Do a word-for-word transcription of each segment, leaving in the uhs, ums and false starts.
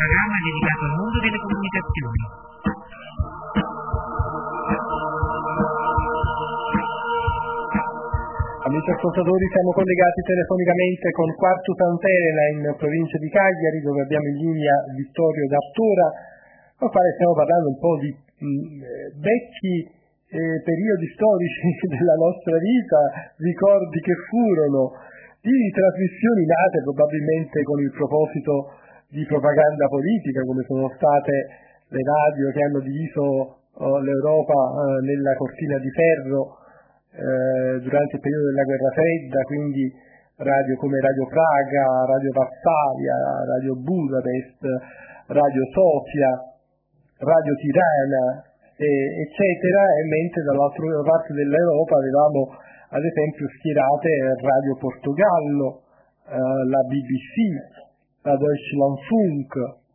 programma dedicato al mondo delle comunicazioni. Amici ascoltatori, siamo collegati telefonicamente con Quartu Sant'Elena in provincia di Cagliari, dove abbiamo in linea Vittorio D'Artora, con il quale stiamo parlando un po' di mh, vecchi eh, periodi storici della nostra vita, ricordi che furono, di trasmissioni nate probabilmente con il proposito di propaganda politica, come sono state le radio che hanno diviso oh, l'Europa eh, nella cortina di ferro eh, durante il periodo della guerra fredda, quindi radio come Radio Praga, Radio Varsavia, Radio Budapest, Radio Sofia, Radio Tirana, eh, eccetera, e mentre dall'altra parte dell'Europa avevamo ad esempio schierate Radio Portogallo, eh, la B B C, la Deutschlandfunk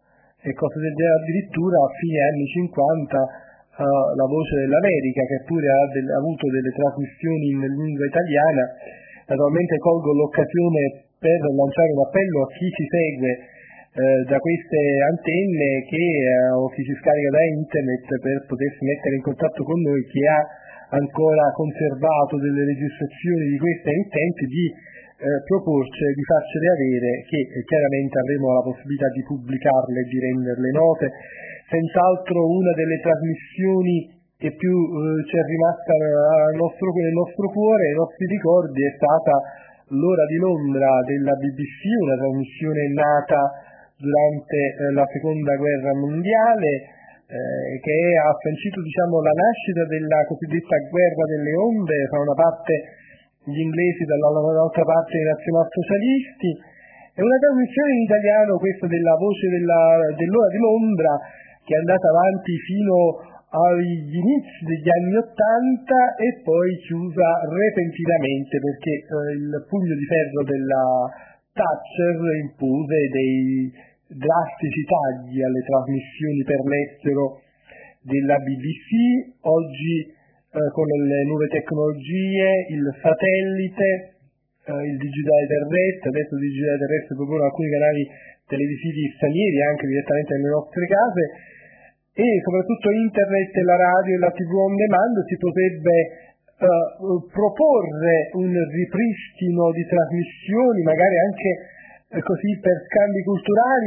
e cose del genere. Addirittura a fine anni cinquanta uh, la Voce dell'America, che pure ha, del, ha avuto delle trasmissioni in lingua italiana. Naturalmente colgo l'occasione per lanciare un appello a chi ci segue uh, da queste antenne che, uh, o chi ci scarica da internet, per potersi mettere in contatto con noi, chi ha ancora conservato delle registrazioni di queste emittenti, di Eh, proporci di farcele avere, che eh, chiaramente avremo la possibilità di pubblicarle e di renderle note. Senz'altro una delle trasmissioni che più eh, ci è rimasta al nostro, nel nostro cuore, ai nostri ricordi, è stata L'Ora di Londra della B B C, una trasmissione nata durante eh, la seconda guerra mondiale, eh, che ha sancito, diciamo, la nascita della cosiddetta guerra delle onde. Fa una parte gli inglesi, dall'altra parte i nazionalsocialisti. È una trasmissione in italiano, questa della Voce della, dell'Ora di Londra, che è andata avanti fino agli inizi degli anni Ottanta e poi chiusa repentinamente perché eh, il pugno di ferro della Thatcher impose dei drastici tagli alle trasmissioni per l'estero della B B C. Oggi Eh, con le nuove tecnologie, il satellite, eh, il digitale terrestre, adesso il digitale terrestre propone alcuni canali televisivi stranieri anche direttamente nelle nostre case, e soprattutto internet, la radio e la tivù on demand, si potrebbe eh, proporre un ripristino di trasmissioni, magari anche eh, così per scambi culturali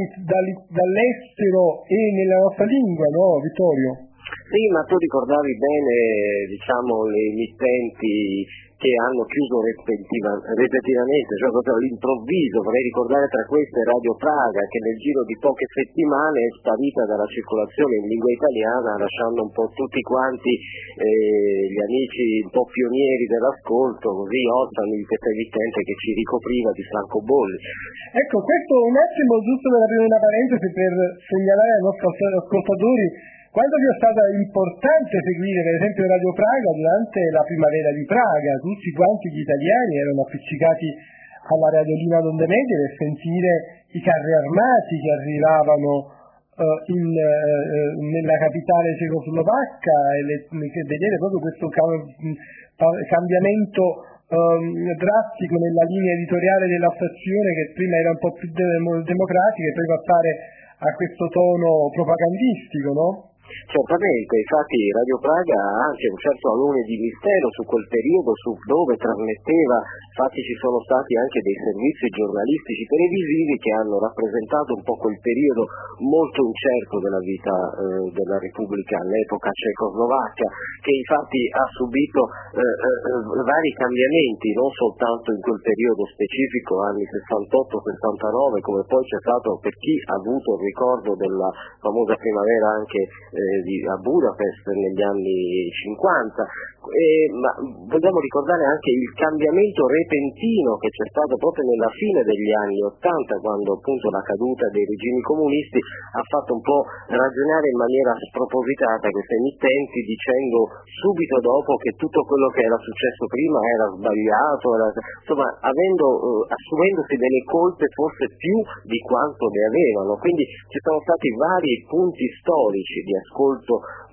dall'estero e nella nostra lingua, no Vittorio? Sì, ma tu ricordavi bene, diciamo, le emittenti che hanno chiuso repentinamente, cioè proprio all'improvviso. Vorrei ricordare tra queste Radio Praga, che nel giro di poche settimane è sparita dalla circolazione in lingua italiana, lasciando un po' tutti quanti eh, gli amici un po' pionieri dell'ascolto, così orfani di questa emittente che ci ricopriva di francobolli. Ecco, questo un attimo, giusto per aprire una parentesi, per segnalare ai nostri ascoltatori quanto sia stato importante seguire per esempio Radio Praga durante la primavera di Praga. Tutti quanti gli italiani erano appiccicati alla radiolina d'onde medie per sentire i carri armati che arrivavano uh, in, uh, nella capitale cecoslovacca e le, vedere proprio questo cambiamento um, drastico nella linea editoriale della stazione, che prima era un po' più de- democratica, e poi passare a questo tono propagandistico, no? Certamente, infatti Radio Praga ha anche un certo alone di mistero su quel periodo, su dove trasmetteva. Infatti ci sono stati anche dei servizi giornalistici televisivi che hanno rappresentato un po' quel periodo molto incerto della vita eh, della Repubblica all'epoca cecoslovacca, che infatti ha subito eh, eh, vari cambiamenti, non soltanto in quel periodo specifico, anni sessantotto sessantanove, come poi c'è stato, per chi ha avuto il ricordo della famosa primavera anche eh, di, a Budapest negli anni cinquanta, eh, ma vogliamo ricordare anche il cambiamento repentino che c'è stato proprio nella fine degli anni ottanta, quando appunto la caduta dei regimi comunisti ha fatto un po' ragionare in maniera spropositata queste emittenti, dicendo subito dopo che tutto quello che era successo prima era sbagliato, era, insomma avendo, eh, assumendosi delle colpe forse più di quanto ne avevano. Quindi ci sono stati vari punti storici di ascolto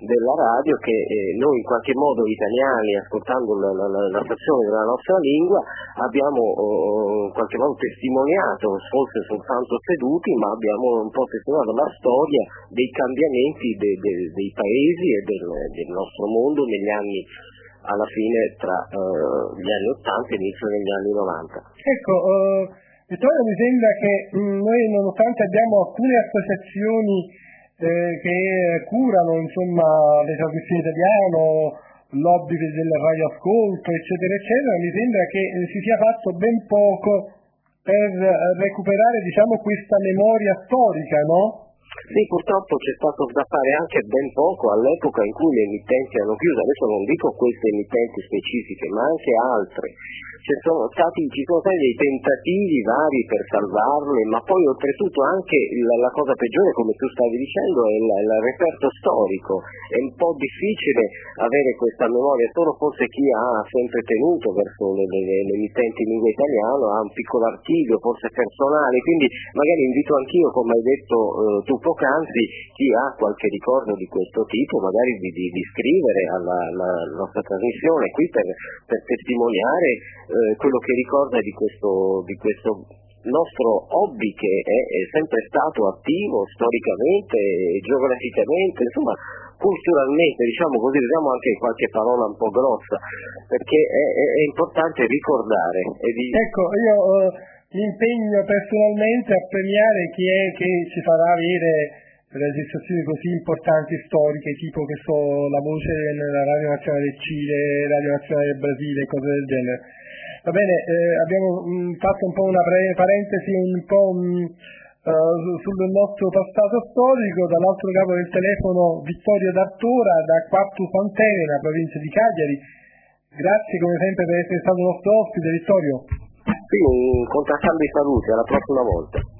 della radio che eh, noi in qualche modo italiani, ascoltando la, la, la stazione della nostra lingua, abbiamo oh, in qualche modo testimoniato, forse soltanto seduti, ma abbiamo un po' testimoniato la storia dei cambiamenti de, de, dei paesi e del, del nostro mondo negli anni, alla fine tra uh, gli anni ottanta e l'inizio degli anni novanta. Ecco, uh, Vittorio, mi sembra che mh, noi nonostante abbiamo alcune associazioni eh, che curano insomma le trasmissioni italiane, lobby del radioascolto, eccetera, eccetera, mi sembra che eh, si sia fatto ben poco per eh, recuperare, diciamo, questa memoria storica, no? Sì, purtroppo c'è stato da fare anche ben poco all'epoca in cui le emittenti hanno chiuso, adesso non dico queste emittenti specifiche, ma anche altre. Ci sono stati, ci sono stati dei tentativi vari per salvarle, ma poi oltretutto anche la, la cosa peggiore, come tu stavi dicendo, è il, il reperto storico. È un po' difficile avere questa memoria, solo forse chi ha sempre tenuto verso le, le, le emittenti in lingua italiana, ha un piccolo archivio, forse personale, quindi magari invito anch'io, come hai detto eh, tu poc'anzi, chi ha qualche ricordo di questo tipo, magari di, di, di scrivere alla, alla nostra trasmissione qui per, per testimoniare Eh, quello che ricorda di questo, di questo nostro hobby che è, è sempre stato attivo storicamente, geograficamente, insomma culturalmente, diciamo così, usiamo anche qualche parola un po' grossa, perché è, è, è importante ricordare. E di... Ecco, io eh, mi impegno personalmente a premiare chi è che ci farà avere registrazioni così importanti storiche, tipo che so la voce nella Radio Nazionale del Cile, Radio Nazionale del Brasile, cose del genere. Va bene, eh, abbiamo mh, fatto un po' una pre- parentesi un po' mh, uh, sul nostro passato storico. Dall'altro capo del telefono Vittorio D'Artora da Quartu Sant'Elena, provincia di Cagliari. Grazie come sempre per essere stato nostro ospite, Vittorio. Sì, un contraccambio di saluti, alla prossima volta.